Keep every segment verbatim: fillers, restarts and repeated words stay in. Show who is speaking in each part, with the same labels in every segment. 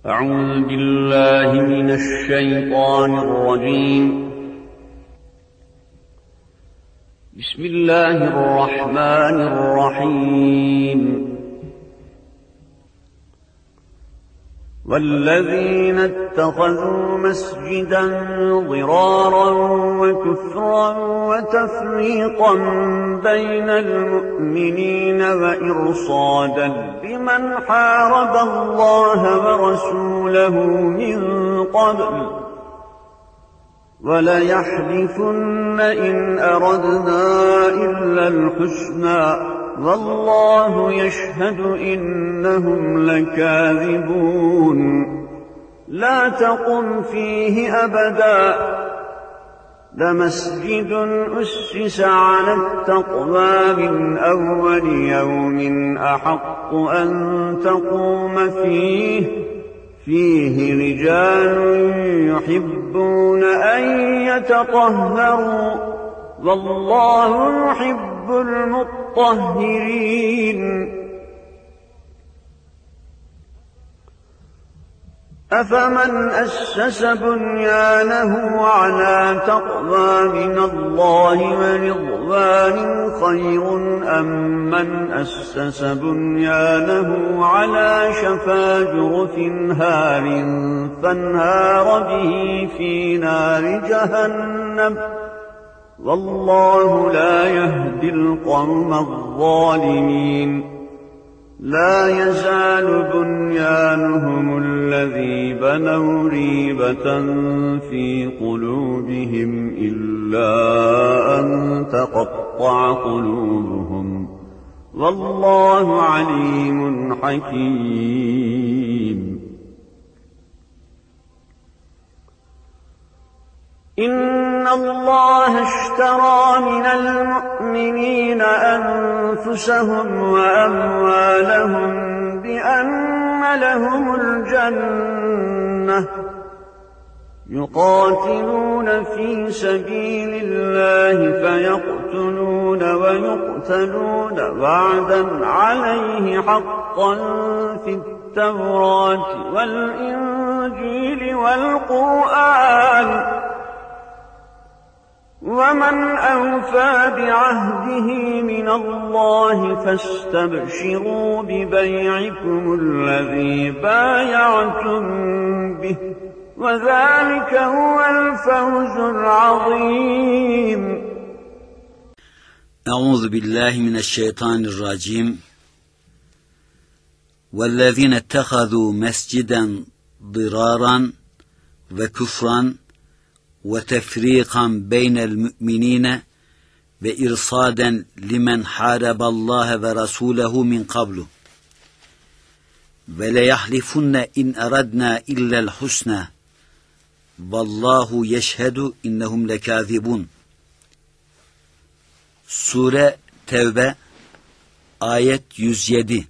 Speaker 1: أعوذ بالله من الشيطان الرجيم. بسم الله الرحمن الرحيم. والذين اتخذوا مسجدا ضرارا وكفرا وتفريقا بين المؤمنين وإرصادا لمن حارب الله ورسوله من قبل وليحلفن إن أردنا إلا الحسنى والله يشهد إنهم لكاذبون. لا تقم فيه أبدا لمسجد أسس على التقوى من أول يوم أحق أن تقوم فيه فيه رجال يحبون أن يتطهروا والله يحب المطهرين. أفمن أسس بنيانه على تقوى من الله ورضوان خير أم من أسس بنيانه على شفا جرف هار فانهار به في نار جهنم والله لا يهدي القوم الظالمين. لا يزال بنيانهم الذي بنوا ريبة في قلوبهم إلا أن تقطع قلوبهم والله عليم حكيم. إن الله اشترى من المؤمنين أنفسهم وأموالهم بأن لهم الجنة يقاتلون في سبيل الله فيقتلون ويقتلون وعدا عليه حقا في التوراة والإنجيل والقرآن ومن أوفى بعهده من الله فاستبشروا ببيعكم الذي بايعتم به وذلك هو الفوز العظيم.
Speaker 2: أعوذ بالله من الشيطان الرجيم. والذين اتخذوا مسجدا ضرارا وكفرا وتفريقا بين المؤمنين وإرصادا لمن حارب الله ورسوله من قبل وليحلفن إن أردنا إلا الحسنى والله يشهد إنهم لكاذبون. Sure Tevbe ayet yüz yedi.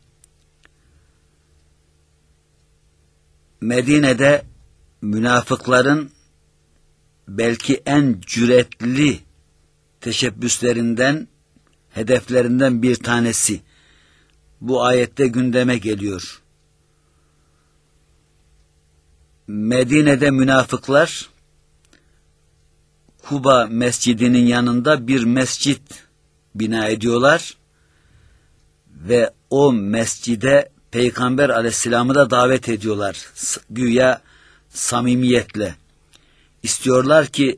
Speaker 2: Medine'de münafıkların belki en cüretli teşebbüslerinden, hedeflerinden bir tanesi bu ayette gündeme geliyor. Medine'de münafıklar Kuba mescidinin yanında bir mescit bina ediyorlar ve o mescide Peygamber aleyhisselamı da davet ediyorlar güya samimiyetle. İstiyorlar ki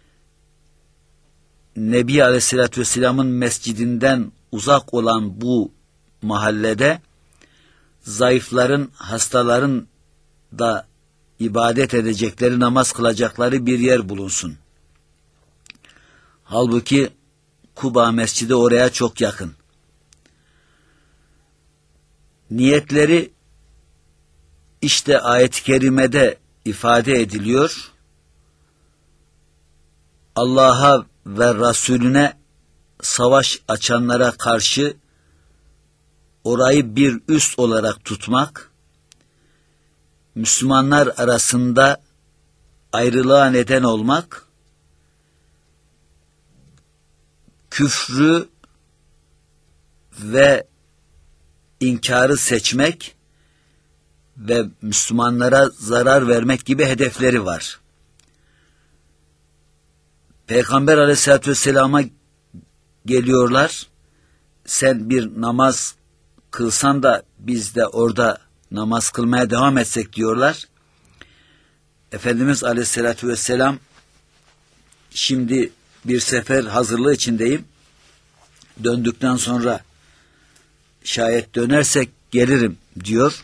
Speaker 2: Nebi Aleyhisselatü Vesselam'ın mescidinden uzak olan bu mahallede zayıfların, hastaların da ibadet edecekleri, namaz kılacakları bir yer bulunsun. Halbuki Kuba Mescidi oraya çok yakın. Niyetleri işte ayet-i kerimede ifade ediliyor. Allah'a ve Resulüne savaş açanlara karşı orayı bir üs olarak tutmak, Müslümanlar arasında ayrılığa neden olmak, küfrü ve inkarı seçmek ve Müslümanlara zarar vermek gibi hedefleri var. Peygamber Aleyhisselatü Vesselam'a geliyorlar. Sen bir namaz kılsan da biz de orada namaz kılmaya devam etsek diyorlar. Efendimiz Aleyhisselatü Vesselam, şimdi bir sefer hazırlığı içindeyim. Döndükten sonra şayet dönersek gelirim diyor.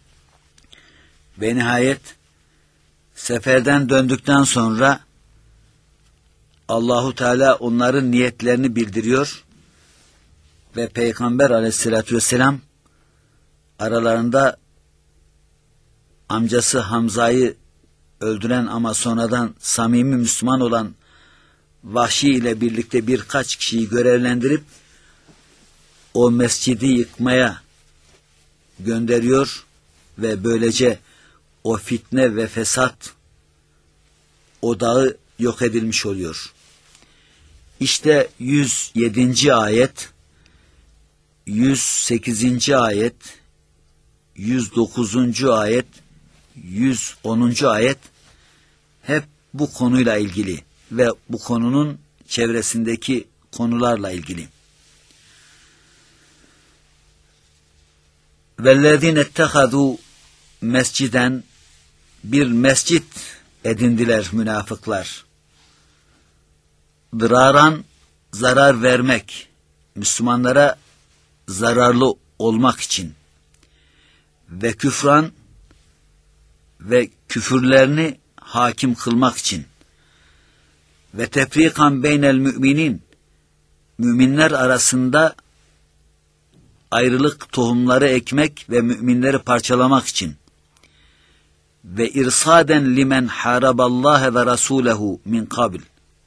Speaker 2: Ve nihayet seferden döndükten sonra Allahu Teala onların niyetlerini bildiriyor ve Peygamber Aleyhisselatü Vesselam aralarında amcası Hamza'yı öldüren ama sonradan samimi Müslüman olan Vahşi ile birlikte birkaç kişiyi görevlendirip o mescidi yıkmaya gönderiyor ve böylece o fitne ve fesat odağı yok edilmiş oluyor. İşte yüz yedinci ayet, yüz sekizinci ayet, yüz dokuzuncu ayet, yüz onuncu ayet hep bu konuyla ilgili ve bu konunun çevresindeki konularla ilgili. وَالَّذِينَ اتَّخَذُوا mesciden bir mescit edindiler münafıklar. Dıraran zarar vermek, Müslümanlara zararlı olmak için ve küfran ve küfürlerini hakim kılmak için ve tefrikan beynel müminin, müminler arasında ayrılık tohumları ekmek ve müminleri parçalamak için ve irsaden limen haraballaha ve rasulehu min kabil,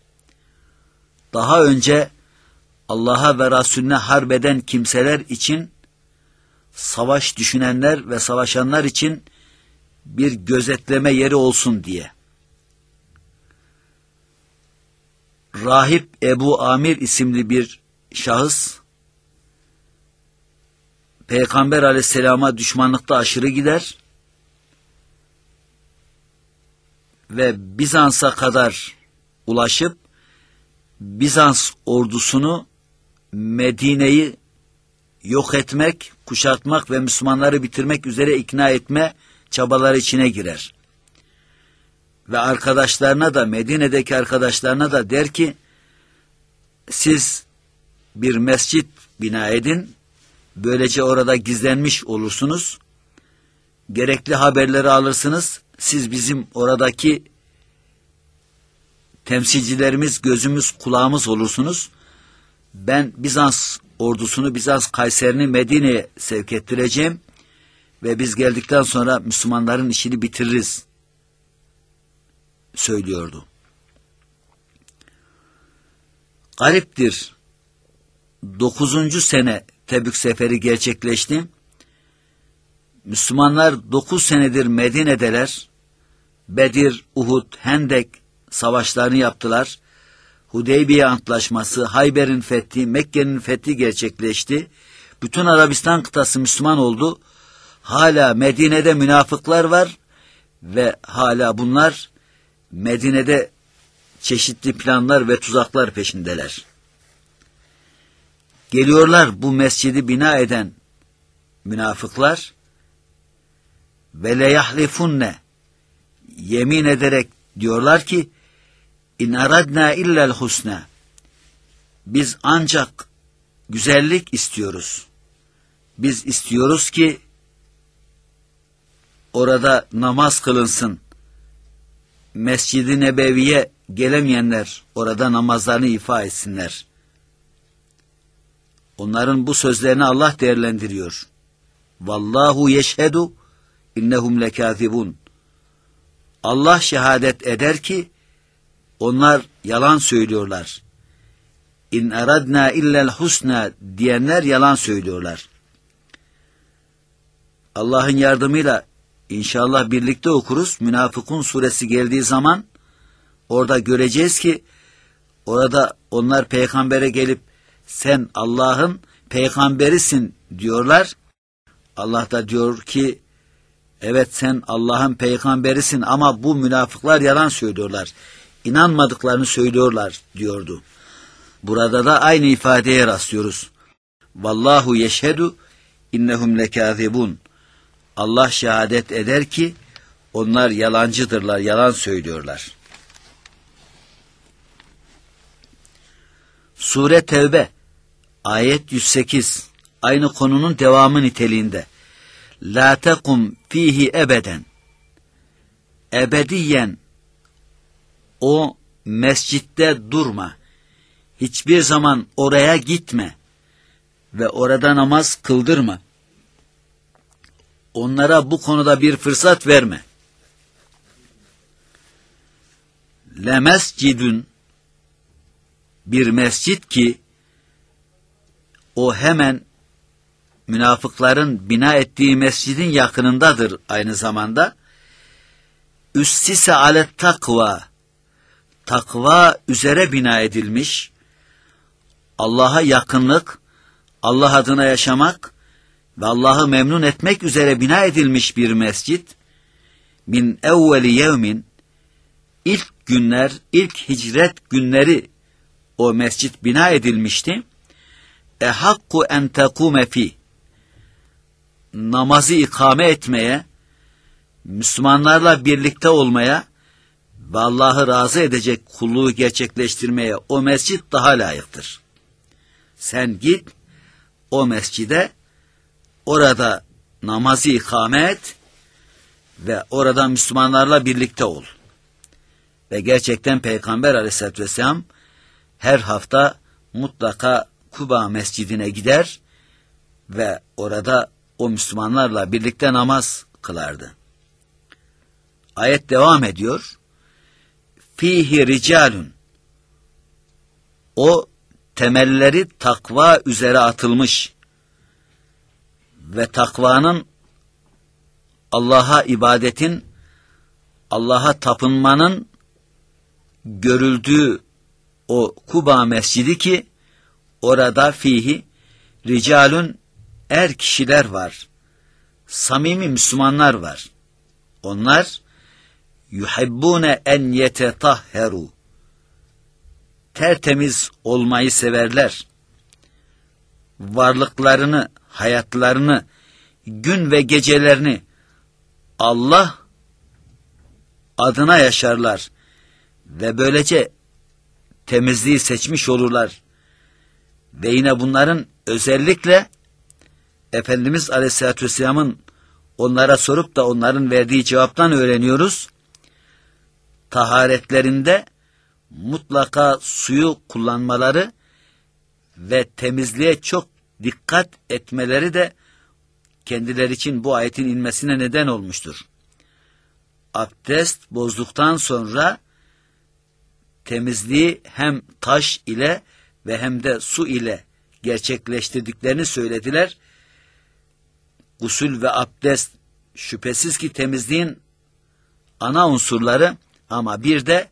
Speaker 2: daha önce Allah'a ve Resulüne harbeden kimseler için, savaş düşünenler ve savaşanlar için bir gözetleme yeri olsun diye. Rahip Ebu Amir isimli bir şahıs, Peygamber Aleyhisselam'a düşmanlıkta aşırı gider ve Bizans'a kadar ulaşıp Bizans ordusunu Medine'yi yok etmek, kuşatmak ve Müslümanları bitirmek üzere ikna etme çabaları içine girer. Ve arkadaşlarına da, Medine'deki arkadaşlarına da der ki, siz bir mescit bina edin, böylece orada gizlenmiş olursunuz, gerekli haberleri alırsınız, siz bizim oradaki temsilcilerimiz, gözümüz, kulağımız olursunuz. Ben Bizans ordusunu, Bizans Kayserini Medine'ye sevk ettireceğim ve biz geldikten sonra Müslümanların işini bitiririz söylüyordu. Gariptir. Dokuzuncu sene Tebük seferi gerçekleşti. Müslümanlar dokuz senedir Medine'deler. Bedir, Uhud, Hendek savaşlarını yaptılar. Hudeybiye Antlaşması, Hayber'in fethi, Mekke'nin fethi gerçekleşti. Bütün Arabistan kıtası Müslüman oldu. Hala Medine'de münafıklar var ve hala bunlar Medine'de çeşitli planlar ve tuzaklar peşindeler. Geliyorlar bu mescidi bina eden münafıklar ve leyahlifunne, yemin ederek diyorlar ki İn aradna illel husna, biz ancak güzellik istiyoruz. Biz istiyoruz ki orada namaz kılınsın. Mescid-i Nebevi'ye gelemeyenler orada namazlarını ifa etsinler. Onların bu sözlerini Allah değerlendiriyor. Vallahu yeşhedu innehum lekâzibun. Allah şehadet eder ki onlar yalan söylüyorlar. İn aradna illel husna diyenler yalan söylüyorlar. Allah'ın yardımıyla inşallah birlikte okuruz. Münafıkun suresi geldiği zaman orada göreceğiz ki orada onlar peygambere gelip sen Allah'ın peygamberisin diyorlar. Allah da diyor ki Evet, sen Allah'ın peygamberisin ama bu münafıklar yalan söylüyorlar. İnanmadıklarını söylüyorlar diyordu. Burada da aynı ifadeye rastlıyoruz. Vallahu yeşhedü innehum lekâzibun. Allah şehadet eder ki onlar yalancıdırlar, yalan söylüyorlar. Sure Tevbe ayet yüz sekiz aynı konunun devamı niteliğinde. La tekum fihi ebeden. Ebediyen o mescitte durma. Hiçbir zaman oraya gitme ve orada namaz kıldırma. Onlara bu konuda bir fırsat verme. Le mescidün, bir mescit ki o hemen münafıkların bina ettiği mescidin yakınındadır aynı zamanda. Üssise alet takva, takva üzere bina edilmiş, Allah'a yakınlık, Allah adına yaşamak ve Allah'ı memnun etmek üzere bina edilmiş bir mescit. Min evveli yevmin, ilk günler, ilk hicret günleri o mescit bina edilmişti. E hakku en tekume fi, namazı ikame etmeye, Müslümanlarla birlikte olmaya ve Allah'ı razı edecek kulluğu gerçekleştirmeye o mescit daha layıktır. Sen git o mescide, orada namazı ikame et ve orada Müslümanlarla birlikte ol. Ve gerçekten Peygamber Aleyhisselatü Vesselam her hafta mutlaka Kuba mescidine gider ve orada o Müslümanlarla birlikte namaz kılardı. Ayet devam ediyor. Fihi ricalun, o temelleri takva üzere atılmış ve takvanın, Allah'a ibadetin, Allah'a tapınmanın görüldüğü o Kuba mescidi ki orada fihi ricalun, er kişiler var, samimi Müslümanlar var. Onlar yuhibbune en yetetahheru, tertemiz olmayı severler. Varlıklarını, hayatlarını, gün ve gecelerini Allah adına yaşarlar ve böylece temizliği seçmiş olurlar. Ve yine bunların özellikle Efendimiz Aleyhisselatü Vesselam'ın onlara sorup da onların verdiği cevaptan öğreniyoruz. Taharetlerinde mutlaka suyu kullanmaları ve temizliğe çok dikkat etmeleri de kendileri için bu ayetin inmesine neden olmuştur. Abdest bozduktan sonra temizliği hem taş ile ve hem de su ile gerçekleştirdiklerini söylediler. Gusül ve abdest şüphesiz ki temizliğin ana unsurları, ama bir de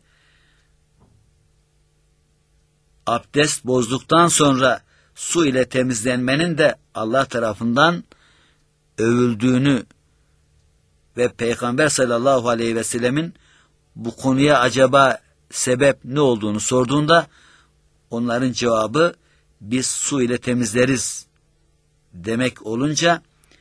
Speaker 2: abdest bozduktan sonra su ile temizlenmenin de Allah tarafından övüldüğünü ve Peygamber sallallahu aleyhi ve sellemin bu konuya acaba sebep ne olduğunu sorduğunda onların cevabı biz su ile temizleriz demek olunca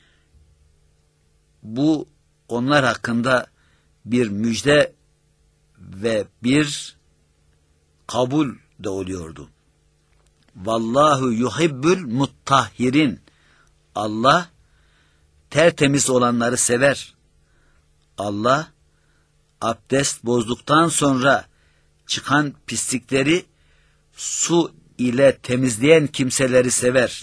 Speaker 2: bu onlar hakkında bir müjde ve bir kabul de oluyordu. Vallahu yuhibbül muttahhirin, Allah tertemiz olanları sever. Allah abdest bozduktan sonra çıkan pislikleri su ile temizleyen kimseleri sever.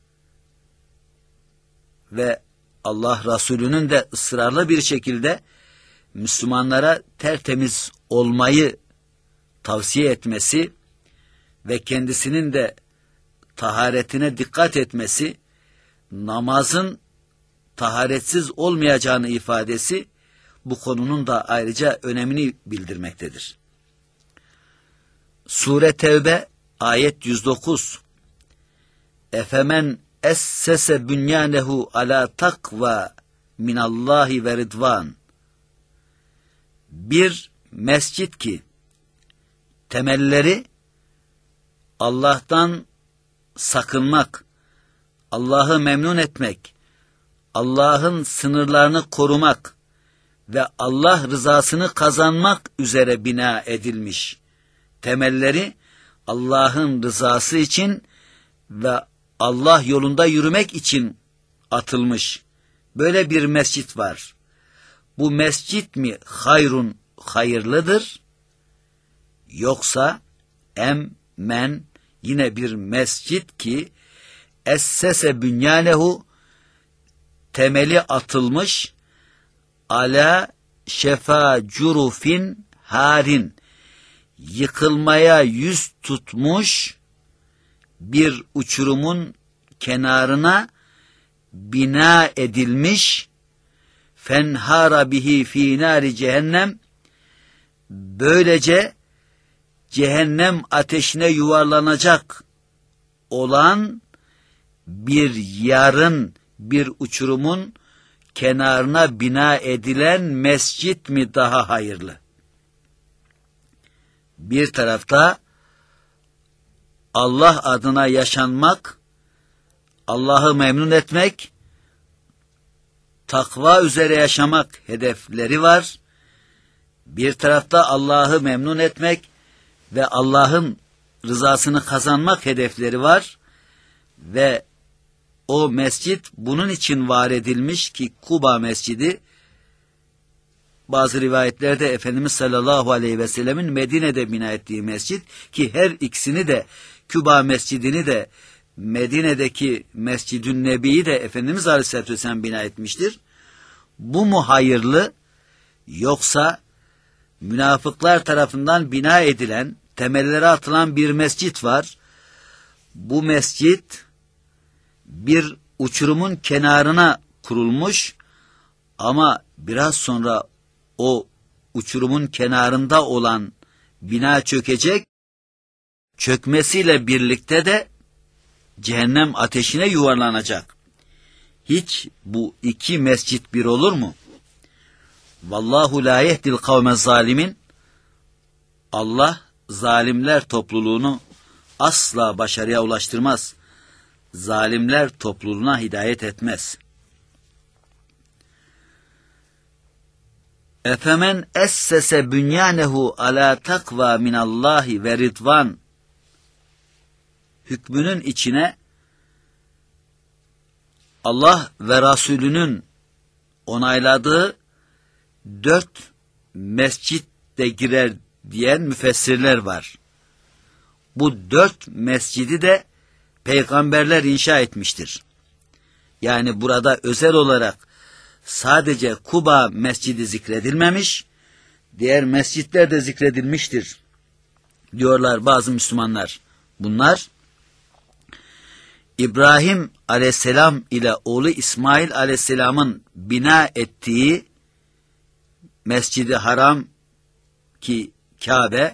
Speaker 2: Ve Allah Resulü'nün de ısrarlı bir şekilde Müslümanlara tertemiz olmayı tavsiye etmesi ve kendisinin de taharetine dikkat etmesi, namazın taharetsiz olmayacağını ifadesi bu konunun da ayrıca önemini bildirmektedir. Sure Tevbe ayet yüz dokuz. Efemen essese bünyanehu ala takva minallahi ve ridvan. Bir mescit ki temelleri Allah'tan sakınmak, Allah'ı memnun etmek, Allah'ın sınırlarını korumak ve Allah rızasını kazanmak üzere bina edilmiş. Temelleri Allah'ın rızası için ve Allah yolunda yürümek için atılmış. Böyle bir mescit var. Bu mescit mi hayrun, hayırlıdır? Yoksa em men, yine bir mescit ki essese bünyanehu, temeli atılmış, ala şefa curufin harin, yıkılmaya yüz tutmuş bir uçurumun kenarına bina edilmiş, fenhara bihi fi nari cehennem, böylece cehennem ateşine yuvarlanacak olan bir yarın, bir uçurumun kenarına bina edilen mescit mi daha hayırlı? Bir tarafta Allah adına yaşanmak, Allah'ı memnun etmek, takva üzere yaşamak hedefleri var. Bir tarafta Allah'ı memnun etmek ve Allah'ın rızasını kazanmak hedefleri var. Ve o mescit bunun için var edilmiş ki Kuba Mescidi, bazı rivayetlerde Efendimiz sallallahu aleyhi ve sellemin Medine'de bina ettiği mescit ki her ikisini de, Kuba Mescidini de Medine'deki Mescid-ün Nebi'yi de Efendimiz aleyhisselatü vesselam bina etmiştir. Bu mu hayırlı, yoksa münafıklar tarafından bina edilen, temelleri atılan bir mescit var. Bu mescit bir uçurumun kenarına kurulmuş ama biraz sonra o uçurumun kenarında olan bina çökecek. Çökmesiyle birlikte de cehennem ateşine yuvarlanacak. Hiç bu iki mescit bir olur mu? Vallahu la yehdil kavme zalimin. Allah zalimler topluluğunu asla başarıya ulaştırmaz. Zalimler topluluğuna hidayet etmez. Efemen essese bünyanehu ala takva minallahi ve ridvan hükmünün içine Allah ve Resulünün onayladığı dört mescit de girer diyen müfessirler var. Bu dört mescidi de peygamberler inşa etmiştir. Yani burada özel olarak sadece Kuba Mescidi zikredilmemiş, diğer mescitler de zikredilmiştir diyorlar bazı Müslümanlar. Bunlar İbrahim aleyhisselam ile oğlu İsmail aleyhisselamın bina ettiği Mescid-i Haram ki Kabe,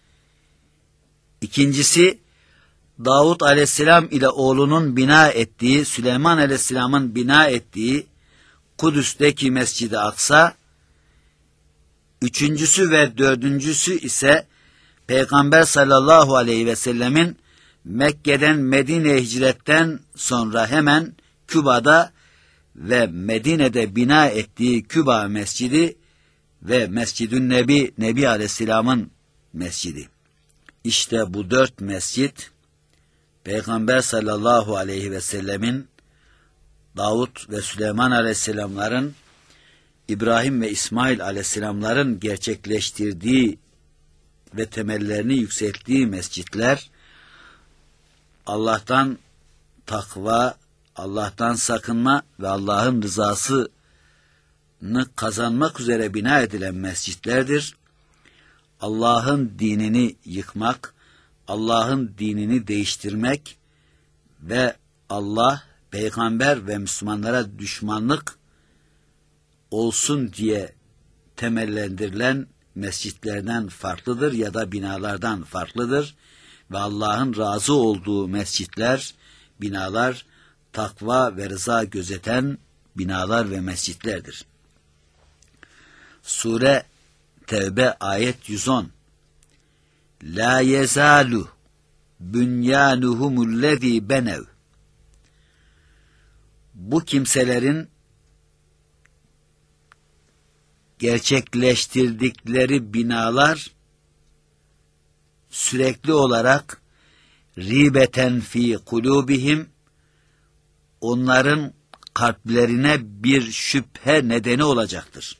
Speaker 2: ikincisi Davud aleyhisselam ile oğlunun bina ettiği, Süleyman aleyhisselamın bina ettiği Kudüs'teki Mescid-i Aksa, üçüncüsü ve dördüncüsü ise Peygamber sallallahu aleyhi ve sellemin Mekke'den Medine'ye hicretten sonra hemen Küba'da ve Medine'de bina ettiği Küba Mescidi ve Mescid-ün Nebi, Nebi Aleyhisselam'ın mescidi. İşte bu dört mescit, Peygamber sallallahu aleyhi ve sellemin, Davud ve Süleyman aleyhisselamların, İbrahim ve İsmail aleyhisselamların gerçekleştirdiği ve temellerini yükselttiği mescitler, Allah'tan takva, Allah'tan sakınma ve Allah'ın rızasını kazanmak üzere bina edilen mescitlerdir. Allah'ın dinini yıkmak, Allah'ın dinini değiştirmek ve Allah, peygamber ve Müslümanlara düşmanlık olsun diye temellendirilen mescitlerden farklıdır ya da binalardan farklıdır. Ve Allah'ın razı olduğu mescitler, binalar, takva ve rıza gözeten binalar ve mescitlerdir. Sure Tevbe ayet yüz on. La yezalu bünyanuhumullezî benev. Bu kimselerin gerçekleştirdikleri binalar sürekli olarak ribeten fi kulubihim, onların kalplerine bir şüphe nedeni olacaktır.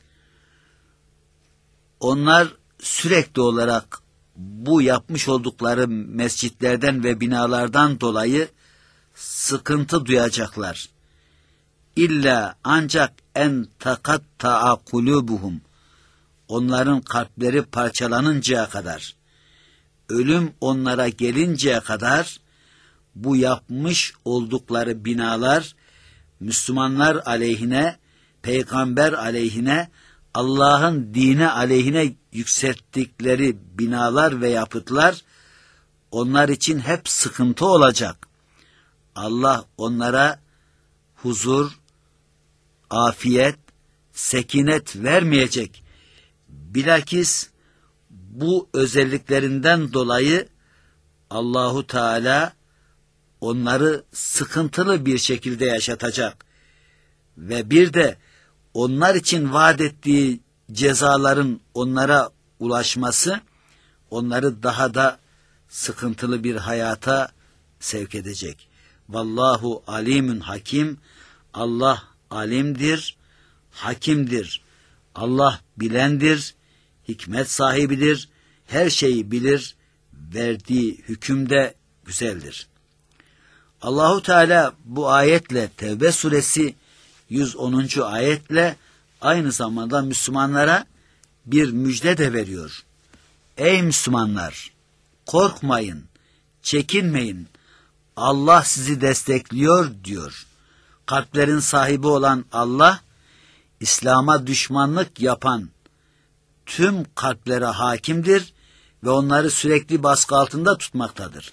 Speaker 2: Onlar sürekli olarak bu yapmış oldukları mescitlerden ve binalardan dolayı sıkıntı duyacaklar. İlla ancak en takatta'a kulubuhum, onların kalpleri parçalanıncaya kadar, ölüm onlara gelinceye kadar bu yapmış oldukları binalar Müslümanlar aleyhine, peygamber aleyhine, Allah'ın dini aleyhine yükselttikleri binalar ve yapıtlar onlar için hep sıkıntı olacak. Allah onlara huzur, afiyet, sekinet vermeyecek. Bilakis bu özelliklerinden dolayı Allahu Teala onları sıkıntılı bir şekilde yaşatacak. Ve bir de onlar için vaat ettiği cezaların onlara ulaşması onları daha da sıkıntılı bir hayata sevk edecek. Vallahu alimun hakim. Allah alimdir, hakimdir. Allah bilendir, hikmet sahibidir, her şeyi bilir, verdiği hüküm de güzeldir. Allahu Teala bu ayetle, Tevbe suresi yüz onuncu ayetle aynı zamanda Müslümanlara bir müjde de veriyor. Ey Müslümanlar, korkmayın, çekinmeyin. Allah sizi destekliyor diyor. Kalplerin sahibi olan Allah, İslam'a düşmanlık yapan tüm kalplere hakimdir ve onları sürekli baskı altında tutmaktadır.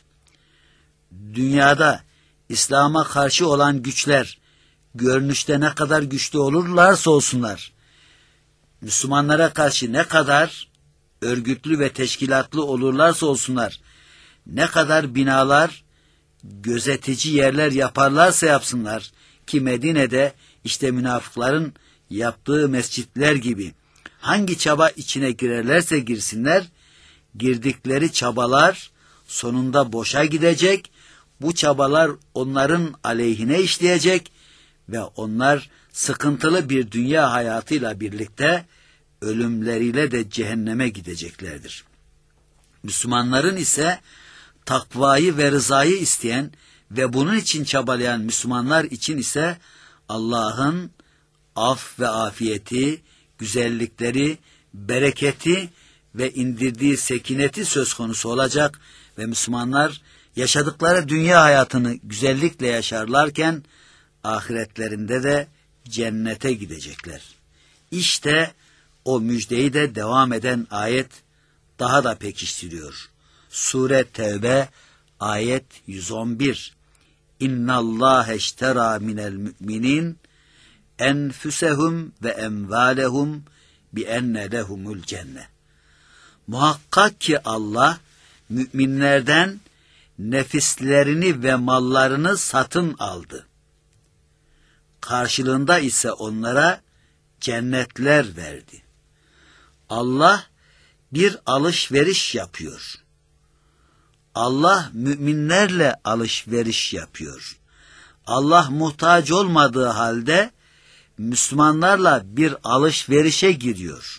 Speaker 2: Dünyada İslam'a karşı olan güçler, görünüşte ne kadar güçlü olurlarsa olsunlar, Müslümanlara karşı ne kadar örgütlü ve teşkilatlı olurlarsa olsunlar, ne kadar binalar, gözetici yerler yaparlarsa yapsınlar ki Medine'de işte münafıkların yaptığı mescitler gibi hangi çaba içine girerlerse girsinler, girdikleri çabalar sonunda boşa gidecek, bu çabalar onların aleyhine işleyecek ve onlar sıkıntılı bir dünya hayatıyla birlikte ölümleriyle de cehenneme gideceklerdir. Müslümanların ise takvayı ve rızayı isteyen ve bunun için çabalayan Müslümanlar için ise Allah'ın af ve afiyeti, güzellikleri, bereketi ve indirdiği sekineti söz konusu olacak ve Müslümanlar yaşadıkları dünya hayatını güzellikle yaşarlarken ahiretlerinde de cennete gidecekler. İşte o müjdeyi de devam eden ayet daha da pekiştiriyor. Sure Tevbe ayet yüz on bir. İnnallâhe işterâ minel mü'minin enfusehum ve emvâlehum bi enne lehumul cennet. Muhakkak ki Allah müminlerden nefislerini ve mallarını satın aldı. Karşılığında ise onlara cennetler verdi. Allah bir alışveriş yapıyor. Allah müminlerle alışveriş yapıyor. Allah muhtaç olmadığı halde Müslümanlarla bir alışverişe giriyor.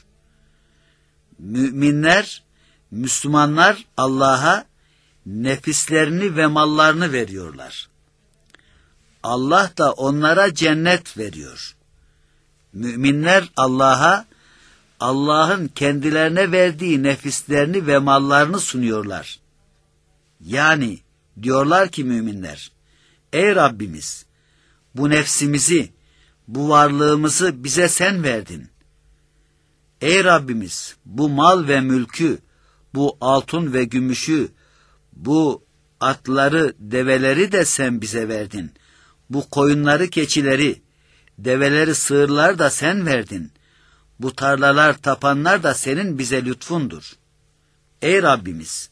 Speaker 2: Müminler, Müslümanlar Allah'a nefislerini ve mallarını veriyorlar. Allah da onlara cennet veriyor. Müminler Allah'a, Allah'ın kendilerine verdiği nefislerini ve mallarını sunuyorlar. Yani diyorlar ki müminler, ey Rabbimiz, bu nefsimizi, bu varlığımızı bize sen verdin. Ey Rabbimiz, bu mal ve mülkü, bu altın ve gümüşü, bu atları, develeri de sen bize verdin. Bu koyunları, keçileri Develeri, sığırlar da sen verdin. Bu tarlalar, tapanlar da senin bize lütfundur. Ey Rabbimiz,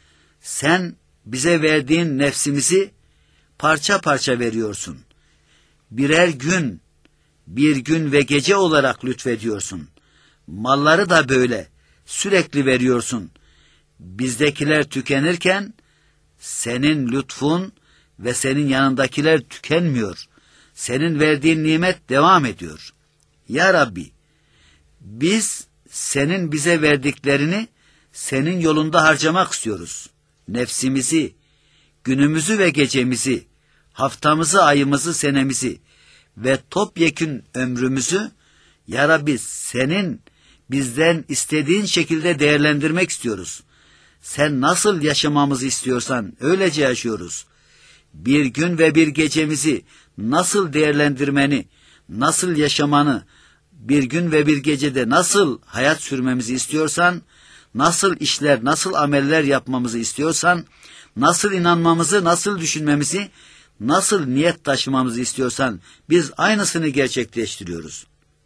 Speaker 2: sen bize verdiğin nefsimizi parça parça veriyorsun. Birer gün, bir gün ve gece olarak lütfediyorsun. Malları da böyle sürekli veriyorsun. Bizdekiler tükenirken senin lütfun ve senin yanındakiler tükenmiyor. Senin verdiğin nimet devam ediyor. Ya Rabbi, biz senin bize verdiklerini senin yolunda harcamak istiyoruz. Nefsimizi, günümüzü ve gecemizi, haftamızı, ayımızı, senemizi ve topyekün ömrümüzü Ya Rabbi senin bizden istediğin şekilde değerlendirmek istiyoruz. Sen nasıl yaşamamızı istiyorsan öylece yaşıyoruz. Bir gün ve bir gecemizi nasıl değerlendirmeni, nasıl yaşamanı, bir gün ve bir gecede nasıl hayat sürmemizi istiyorsan, nasıl işler, nasıl ameller yapmamızı istiyorsan, nasıl inanmamızı, nasıl düşünmemizi, nasıl niyet taşımamızı istiyorsan biz aynısını gerçekleştiriyoruz.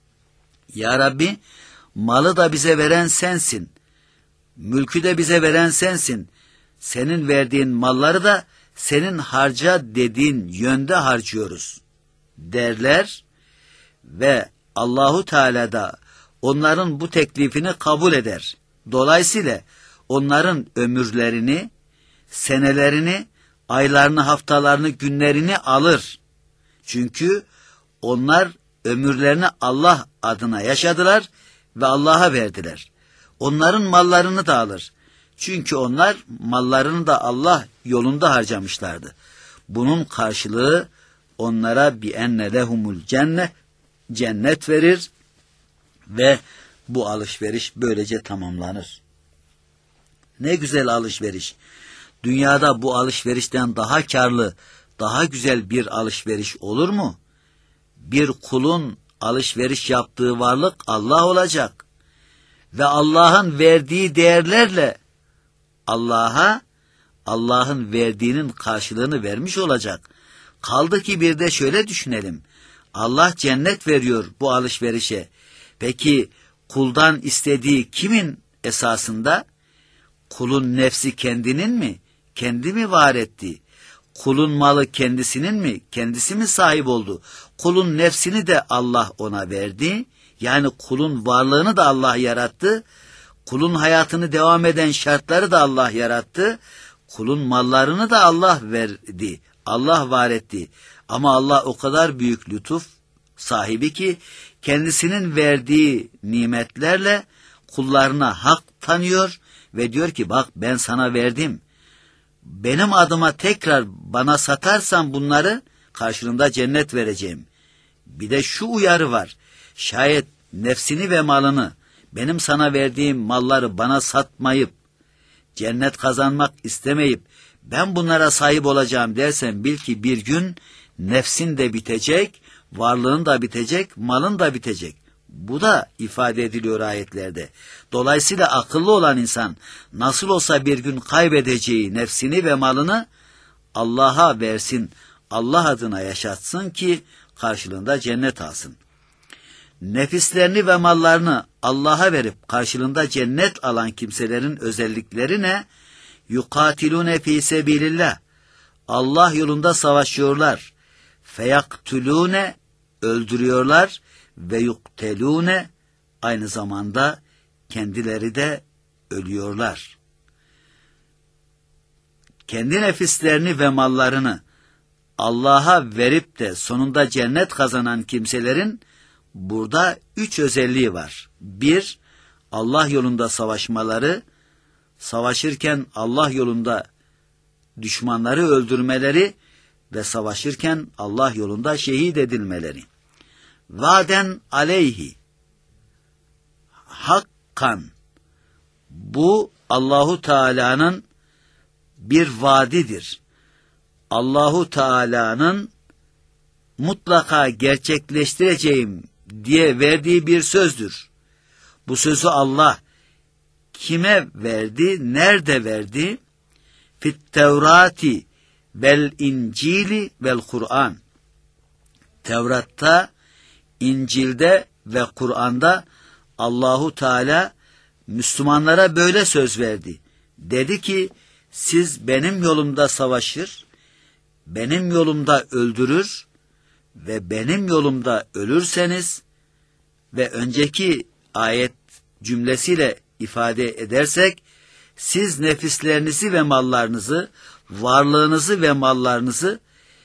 Speaker 2: Ya Rabbi, malı da bize veren sensin. Mülkü de bize veren sensin. Senin verdiğin malları da senin harca dediğin yönde harcıyoruz derler ve Allahu Teala da onların bu teklifini kabul eder. Dolayısıyla onların ömürlerini, senelerini, aylarını, haftalarını, günlerini alır. Çünkü onlar ömürlerini Allah adına yaşadılar ve Allah'a verdiler. Onların mallarını da alır. Çünkü onlar mallarını da Allah yolunda harcamışlardı. Bunun karşılığı onlara bi enne lehumul cennet, cennet verir ve bu alışveriş böylece tamamlanır. Ne güzel alışveriş. Dünyada bu alışverişten daha karlı, daha güzel bir alışveriş olur mu? Bir kulun alışveriş yaptığı varlık Allah olacak. Ve Allah'ın verdiği değerlerle Allah'a, Allah'ın verdiğinin karşılığını vermiş olacak. Kaldı ki bir de şöyle düşünelim. Allah cennet veriyor bu alışverişe. Peki kuldan istediği kimin esasında? Kulun nefsi kendinin mi? Kendi mi var etti? Kulun malı kendisinin mi? Kendisi mi sahip oldu? Kulun nefsini de Allah ona verdi. Yani kulun varlığını da Allah yarattı. Kulun hayatını devam eden şartları da Allah yarattı. Kulun mallarını da Allah verdi. Allah var etti. Ama Allah o kadar büyük lütuf sahibi ki kendisinin verdiği nimetlerle kullarına hak tanıyor ve diyor ki bak ben sana verdim. Benim adıma tekrar bana satarsan bunları karşılığında cennet vereceğim. Bir de şu uyarı var. Şayet nefsini ve malını benim sana verdiğim malları bana satmayıp cennet kazanmak istemeyip ben bunlara sahip olacağım dersen bil ki bir gün nefsin de bitecek, varlığın da bitecek, malın da bitecek. Bu da ifade ediliyor ayetlerde. Dolayısıyla akıllı olan insan nasıl olsa bir gün kaybedeceği nefsini ve malını Allah'a versin, Allah adına yaşatsın ki karşılığında cennet alsın. Nefislerini ve mallarını Allah'a verip karşılığında cennet alan kimselerin özellikleri ne? Yukatilune fî sebilillah. Allah yolunda savaşıyorlar. Feyaktulune, öldürüyorlar ve yuktelune, aynı zamanda kendileri de ölüyorlar. Kendi nefislerini ve mallarını Allah'a verip de sonunda cennet kazanan kimselerin burada üç özelliği var. Bir, Allah yolunda savaşmaları, savaşırken Allah yolunda düşmanları öldürmeleri ve savaşırken Allah yolunda şehit edilmeleri. Vaden aleyhi, hakkan, bu Allahu Teala'nın bir vaadidir. Allahu Teala'nın mutlaka gerçekleştireceğim diye verdiği bir sözdür. Bu sözü Allah kime verdi, nerede verdi? Fit Tevrati vel İncili vel Kur'an. Tevrat'ta, İncil'de ve Kur'an'da Allahu Teala Müslümanlara böyle söz verdi. Dedi ki, siz benim yolumda savaşır, benim yolumda öldürür ve benim yolumda ölürseniz ve önceki ayet cümlesiyle ifade edersek, siz nefislerinizi ve mallarınızı, varlığınızı ve mallarınızı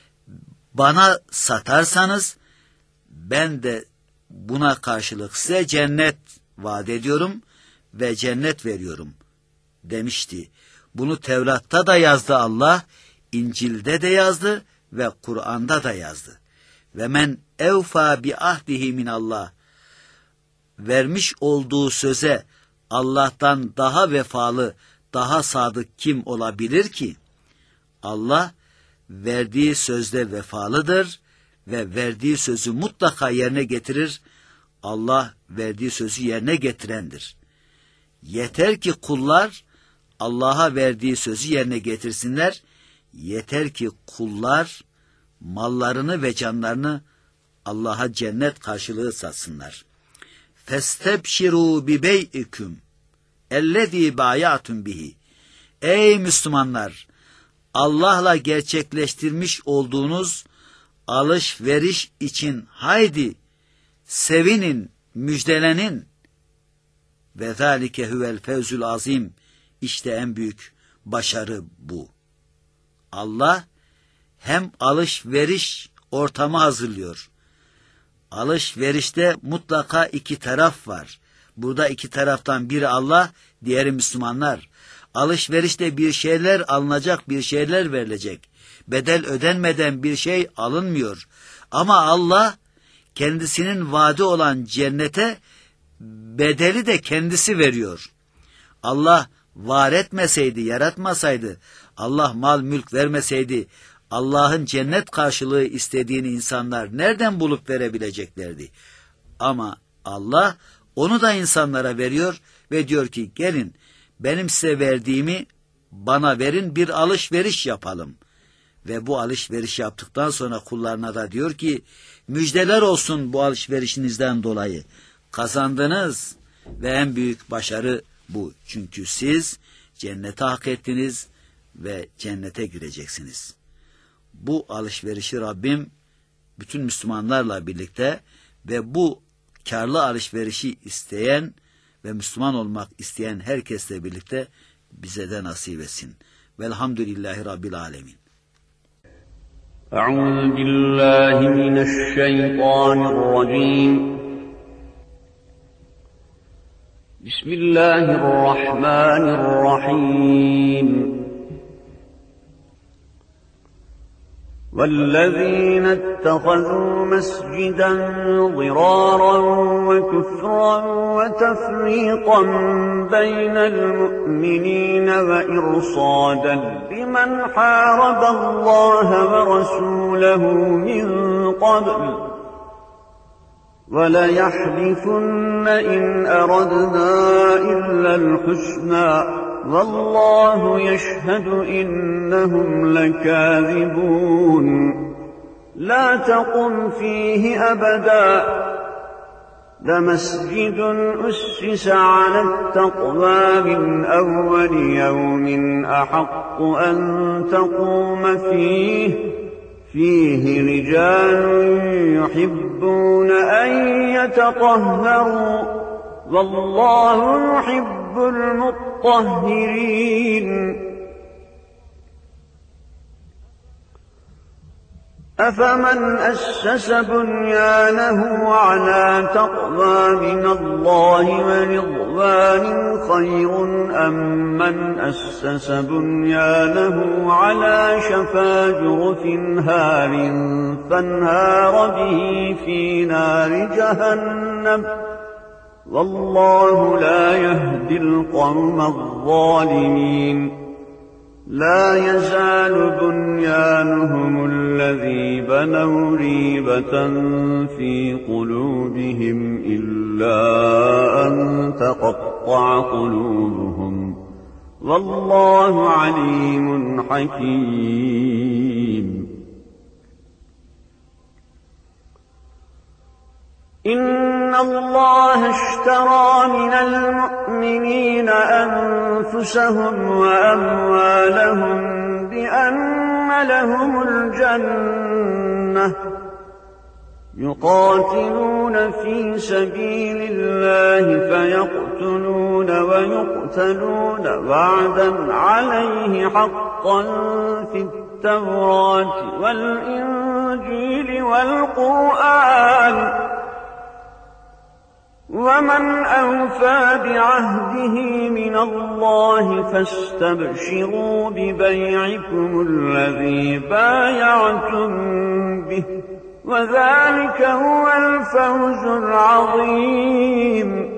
Speaker 2: bana satarsanız, ben de buna karşılık size cennet vaat ediyorum ve cennet veriyorum demişti. Bunu Tevrat'ta da yazdı Allah, İncil'de de yazdı ve Kur'an'da da yazdı. Ve men evfa bi ahdihi minallah, vermiş olduğu söze Allah'tan daha vefalı, daha sadık kim olabilir ki? Allah verdiği sözde vefalıdır ve verdiği sözü mutlaka yerine getirir. Allah verdiği sözü yerine getirendir. Yeter ki kullar Allah'a verdiği sözü yerine getirsinler. Yeter ki kullar mallarını ve canlarını Allah'a cennet karşılığı satsınlar. Festebşiru bi bey'ikum ellezî bâya'tum bihi. Ey Müslümanlar! Allah'la gerçekleştirmiş olduğunuz alışveriş için haydi sevinin, müjdelenin. Ve zâlike huvel fevzül azim. İşte en büyük başarı bu. Allah hem alışveriş ortamı hazırlıyor. Alışverişte mutlaka iki taraf var. Burada iki taraftan biri Allah, diğeri Müslümanlar. Alışverişte bir şeyler alınacak, bir şeyler verilecek. Bedel ödenmeden bir şey alınmıyor. Ama Allah kendisinin vaadi olan cennete bedeli de kendisi veriyor. Allah var etmeseydi, yaratmasaydı, Allah mal mülk vermeseydi, Allah'ın cennet karşılığı istediğini insanlar nereden bulup verebileceklerdi? Ama Allah onu da insanlara veriyor ve diyor ki, gelin benim size verdiğimi bana verin, bir alışveriş yapalım. Ve bu alışveriş yaptıktan sonra kullarına da diyor ki, müjdeler olsun bu alışverişinizden dolayı. Kazandınız ve en büyük başarı bu. Çünkü siz cennete hak ettiniz ve cennete gireceksiniz. Bu alışverişi Rabbim bütün Müslümanlarla birlikte ve bu karlı alışverişi isteyen ve Müslüman olmak isteyen herkesle birlikte bize de nasip etsin. Velhamdülillahi Rabbil alemin.
Speaker 1: Euzu billahi mineşşeytanirracim. Bismillahirrahmanirrahim. وَالَّذِينَ اتَّخَذُوا مَسْجِدًا ضِرَارًا وَكُفْرًا وَتَفْرِيقًا بَيْنَ الْمُؤْمِنِينَ وَإِرْصَادًا لِمَنْ حَارَبَ اللَّهَ وَرَسُولَهُ مِنْ قَبْلُ وَلَيَحْلِفُنَّ إِنْ أَرَدْنَا إِلَّا الْحُسْنَى وَاللَّهُ يَشْهَدُ إِنَّهُمْ لَكَاذِبُونَ لَا تَقُمْ فِيهِ أَبَدًا لَمَسْجِدٌ أُسِّسَ عَلَى التَّقْوَى مِنْ أَوَّلِ يَوْمٍ أَحَقُّ أَنْ تَقُومَ فِيهِ فِيهِ رِجَالٌ يُحِبُّونَ أَنْ يَتَطَهَّرُوا وَاللَّهُ يُحِبُّ الْمُطَّهِّرِينَ أَفَمَنْ أَسَّسَ بُنْيَانَهُ عَلَى تَقْوَى مِنَ اللَّهِ وَرِضْوَانٍ خَيْرٌ أَمْ مَنْ أَسَّسَ بُنْيَانَهُ عَلَى شَفَا جُرُفٍ هَارٍ فَانْهَارَ بِهِ فِي نَارِ جَهَنَّمَ وَاللَّهُ لَا يَهْدِي الْقَوْمَ الظَّالِمِينَ لَا يَزَالُ بُنْيَانُهُمُ الَّذِي بَنَوْا رِيبَةً فِي قُلُوبِهِمْ إِلَّا أَن تَقَطَّعَ قُلُوبُهُمْ وَاللَّهُ عَلِيمٌ حَكِيمٌ إن الله اشترى من المؤمنين أنفسهم وأموالهم بأن لهم الجنة يقاتلون في سبيل الله فيقتلون ويقتلون وعدا عليه حقا في التوراة والإنجيل والقرآن ومن أوفى بعهده من الله فاستبشروا ببيعكم الذي بايعتم به وذلك هو الفوز العظيم.